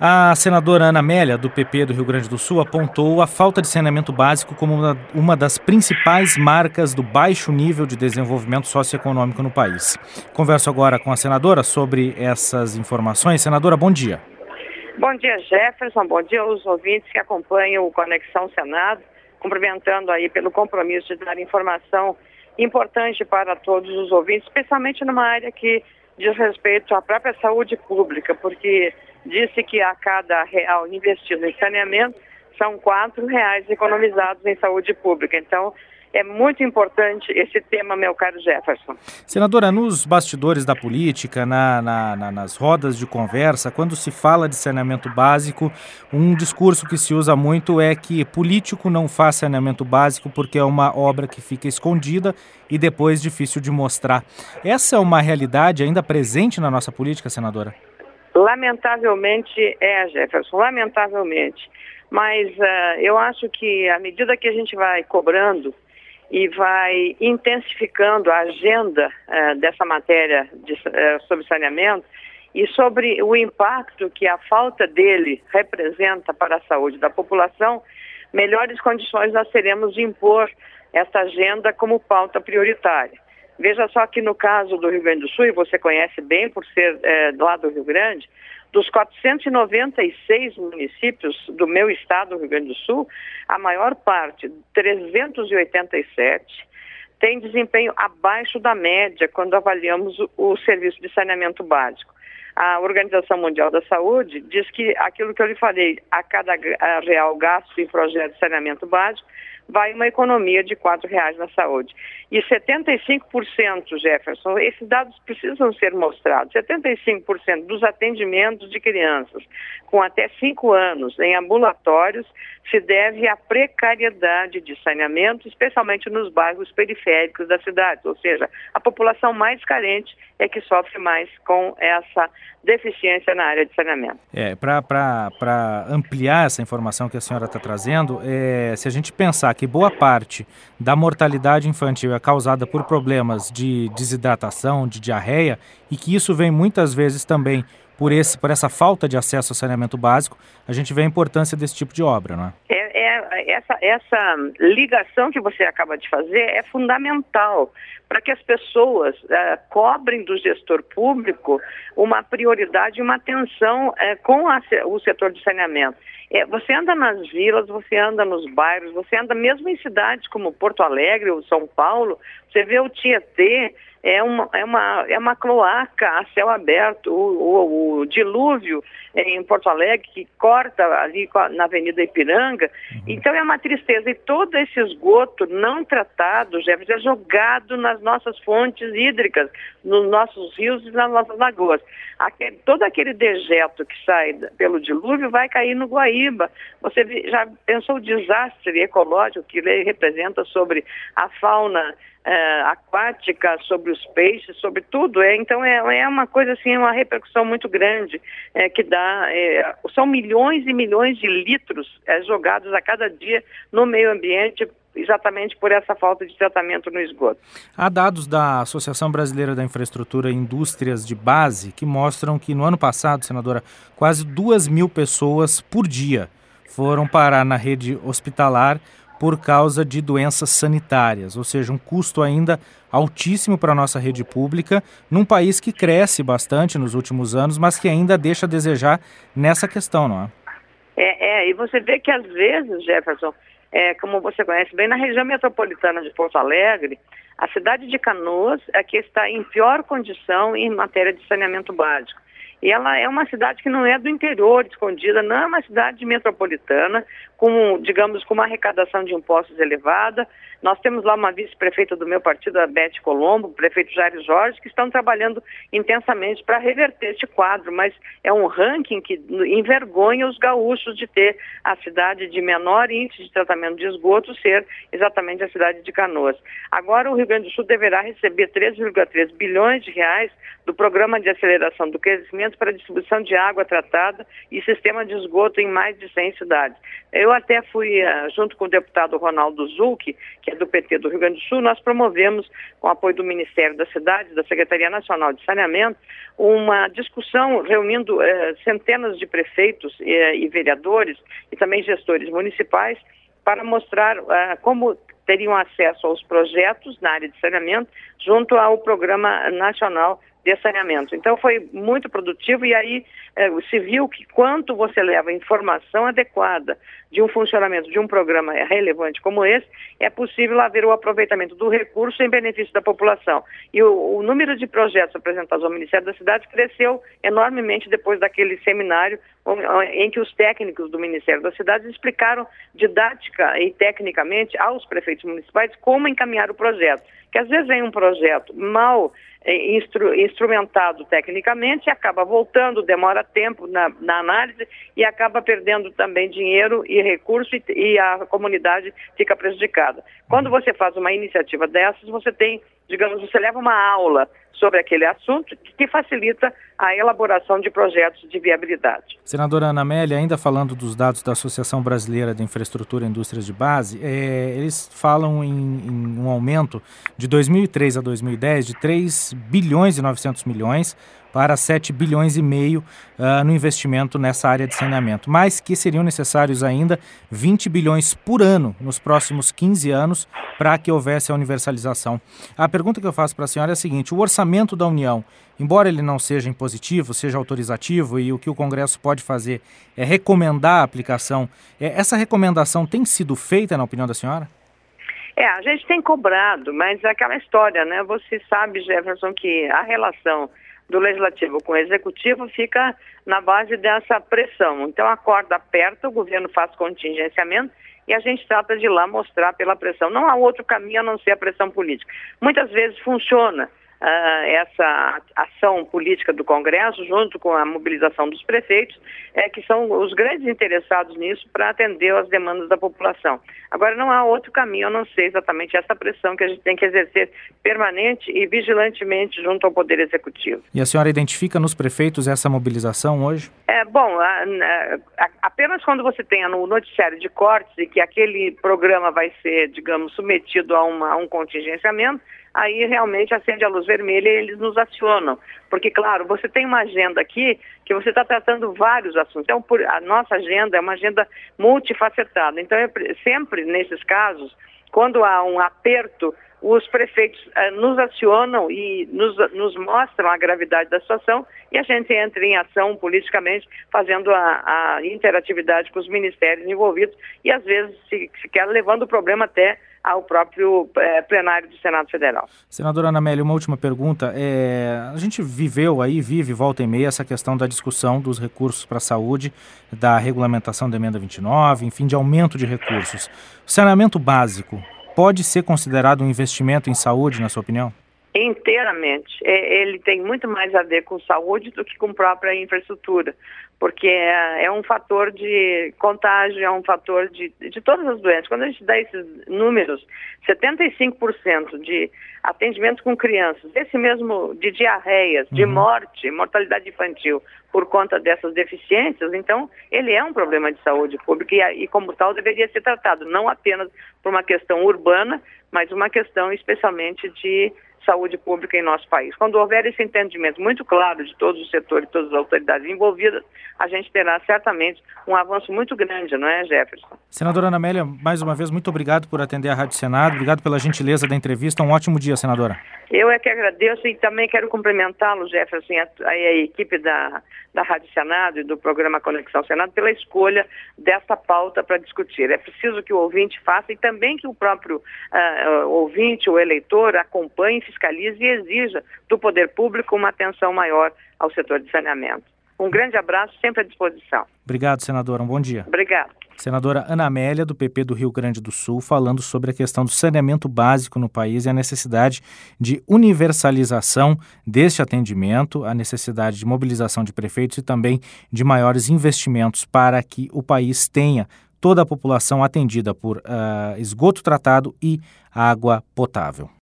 A senadora Ana Amélia, do PP do Rio Grande do Sul, apontou a falta de saneamento básico como uma das principais marcas do baixo nível de desenvolvimento socioeconômico no país. Converso agora com a senadora sobre essas informações. Senadora, bom dia. Bom dia, Jefferson. Bom dia aos ouvintes que acompanham o Conexão Senado, cumprimentando aí pelo compromisso de dar informação importante para todos os ouvintes, especialmente numa área que diz respeito à própria saúde pública, porque disse que a cada real investido em saneamento, são R$ 4 economizados em saúde pública. Então, é muito importante esse tema, meu caro Jefferson. Senadora, nos bastidores da política, nas rodas de conversa, quando se fala de saneamento básico, um discurso que se usa muito é que político não faz saneamento básico porque é uma obra que fica escondida e depois difícil de mostrar. Essa é uma realidade ainda presente na nossa política, senadora? Lamentavelmente Jefferson, lamentavelmente. Mas eu acho que à medida que a gente vai cobrando e vai intensificando a agenda dessa matéria sobre saneamento e sobre o impacto que a falta dele representa para a saúde da população, melhores condições nós teremos de impor essa agenda como pauta prioritária. Veja só que no caso do Rio Grande do Sul, e você conhece bem por ser lá do Rio Grande, dos 496 municípios do meu estado, do Rio Grande do Sul, a maior parte, 387, tem desempenho abaixo da média quando avaliamos o serviço de saneamento básico. A Organização Mundial da Saúde diz que aquilo que eu lhe falei, a cada real gasto em projeto de saneamento básico, vai uma economia de R$ 4 na saúde. E 75%, Jefferson, esses dados precisam ser mostrados, 75% dos atendimentos de crianças com até 5 anos em ambulatórios se deve à precariedade de saneamento, especialmente nos bairros periféricos da cidade, ou seja, a população mais carente é que sofre mais com essa deficiência na área de saneamento. Para ampliar essa informação que a senhora está trazendo, se a gente pensar que boa parte da mortalidade infantil é causada por problemas de desidratação, de diarreia, e que isso vem muitas vezes também por essa falta de acesso ao saneamento básico, a gente vê a importância desse tipo de obra, não é? Essa ligação que você acaba de fazer é fundamental para que as pessoas cobrem do gestor público uma prioridade e uma atenção com o setor de saneamento. Você anda nas vilas, você anda nos bairros, você anda mesmo em cidades como Porto Alegre ou São Paulo, você vê o Tietê, é uma cloaca a céu aberto, o dilúvio em Porto Alegre que corta ali na Avenida Ipiranga. Então é uma tristeza, e todo esse esgoto não tratado, Jefferson, é jogado nas nossas fontes hídricas, nos nossos rios e nas nossas lagoas. Todo aquele dejeto que sai pelo dilúvio vai cair no Guaíba. Você já pensou o desastre ecológico que ele representa sobre a fauna aquática, sobre os peixes, sobre tudo? Então é uma coisa assim, uma repercussão muito grande que dá, são milhões e milhões de litros jogados a cada dia no meio ambiente, exatamente por essa falta de tratamento no esgoto. Há dados da Associação Brasileira da Infraestrutura e Indústrias de Base que mostram que no ano passado, senadora, quase 2.000 pessoas por dia foram parar na rede hospitalar por causa de doenças sanitárias, ou seja, um custo ainda altíssimo para a nossa rede pública, num país que cresce bastante nos últimos anos, mas que ainda deixa a desejar nessa questão, não é? E você vê que às vezes, Jefferson, como você conhece bem, na região metropolitana de Porto Alegre, a cidade de Canoas é que está em pior condição em matéria de saneamento básico. E ela é uma cidade que não é do interior, escondida, não é uma cidade metropolitana, com uma arrecadação de impostos elevada. Nós temos lá uma vice-prefeita do meu partido, a Beth Colombo, o prefeito Jair Jorge, que estão trabalhando intensamente para reverter este quadro, mas é um ranking que envergonha os gaúchos de ter a cidade de menor índice de tratamento de esgoto ser exatamente a cidade de Canoas. Agora o Rio Grande do Sul deverá receber 3,3 bilhões de reais do Programa de Aceleração do Crescimento para a distribuição de água tratada e sistema de esgoto em mais de 100 cidades. Eu até fui, junto com o deputado Ronaldo Zucchi, que é do PT do Rio Grande do Sul, nós promovemos, com o apoio do Ministério das Cidades, da Secretaria Nacional de Saneamento, uma discussão reunindo centenas de prefeitos e vereadores e também gestores municipais para mostrar como teriam acesso aos projetos na área de saneamento junto ao Programa Nacional de Saneamento. Então foi muito produtivo e aí se viu que quanto você leva informação adequada de um funcionamento de um programa relevante como esse, é possível haver o aproveitamento do recurso em benefício da população. E o número de projetos apresentados ao Ministério da Cidade cresceu enormemente depois daquele seminário em que os técnicos do Ministério da Cidade explicaram didática e tecnicamente aos prefeitos municipais como encaminhar o projeto. Que às vezes vem um projeto mal instrumentado tecnicamente, acaba voltando, demora tempo na análise e acaba perdendo também dinheiro e recurso e a comunidade fica prejudicada. Quando você faz uma iniciativa dessas, você tem, digamos, você leva uma aula sobre aquele assunto que facilita a elaboração de projetos de viabilidade. Senadora Ana Amélia, ainda falando dos dados da Associação Brasileira de Infraestrutura e Indústrias de Base, eles falam em um aumento de 2003 a 2010 de 3 bilhões e 900 milhões para 7 bilhões e meio no investimento nessa área de saneamento, mas que seriam necessários ainda 20 bilhões por ano nos próximos 15 anos para que houvesse a universalização. A pergunta que eu faço para a senhora é a seguinte: o orçamento da União, embora ele não seja impositivo, seja autorizativo e o que o Congresso pode fazer é recomendar a aplicação, essa recomendação tem sido feita, na opinião da senhora? A gente tem cobrado, mas é aquela história, né? Você sabe, Jefferson, que a relação do Legislativo com o Executivo fica na base dessa pressão. Então a corda aperta, o governo faz contingenciamento e a gente trata de ir lá mostrar pela pressão. Não há outro caminho a não ser a pressão política. Muitas vezes funciona essa ação política do Congresso, junto com a mobilização dos prefeitos, que são os grandes interessados nisso para atender às demandas da população. Agora, não há outro caminho a não ser exatamente essa pressão que a gente tem que exercer permanente e vigilantemente junto ao Poder Executivo. E a senhora identifica nos prefeitos essa mobilização hoje? Apenas quando você tenha no noticiário de cortes e que aquele programa vai ser, digamos, submetido a um contingenciamento, aí realmente acende a luz vermelha e eles nos acionam. Porque, claro, você tem uma agenda aqui que você está tratando vários assuntos. Então, a nossa agenda é uma agenda multifacetada. Então, sempre nesses casos, quando há um aperto, os prefeitos nos acionam e nos mostram a gravidade da situação e a gente entra em ação politicamente, fazendo a interatividade com os ministérios envolvidos e, às vezes, se quer levando o problema até ao próprio plenário do Senado Federal. Senadora Ana Amélia, uma última pergunta. A gente vive volta e meia essa questão da discussão dos recursos para a saúde, da regulamentação da emenda 29, enfim, de aumento de recursos. O saneamento básico pode ser considerado um investimento em saúde, na sua opinião? Inteiramente. Ele tem muito mais a ver com saúde do que com própria infraestrutura, porque é um fator de contágio, é um fator de todas as doenças. Quando a gente dá esses números, 75% de atendimento com crianças, esse mesmo de diarreias, de mortalidade infantil por conta dessas deficiências, então ele é um problema de saúde pública e como tal deveria ser tratado, não apenas por uma questão urbana, mas uma questão especialmente de saúde pública em nosso país. Quando houver esse entendimento muito claro de todos os setores, todas as autoridades envolvidas, a gente terá certamente um avanço muito grande, não é, Jefferson? Senadora Ana Amélia, mais uma vez, muito obrigado por atender a Rádio Senado, obrigado pela gentileza da entrevista, um ótimo dia, senadora. Eu é que agradeço e também quero cumprimentá-lo, Jefferson, a equipe da Rádio Senado e do programa Conexão Senado pela escolha dessa pauta para discutir. É preciso que o ouvinte faça e também que o próprio ouvinte, o eleitor, acompanhe, fiscalize e exija do poder público uma atenção maior ao setor de saneamento. Um grande abraço, sempre à disposição. Obrigado, senadora. Um bom dia. Obrigado. Senadora Ana Amélia, do PP do Rio Grande do Sul, falando sobre a questão do saneamento básico no país e a necessidade de universalização deste atendimento, a necessidade de mobilização de prefeitos e também de maiores investimentos para que o país tenha toda a população atendida por esgoto tratado e água potável.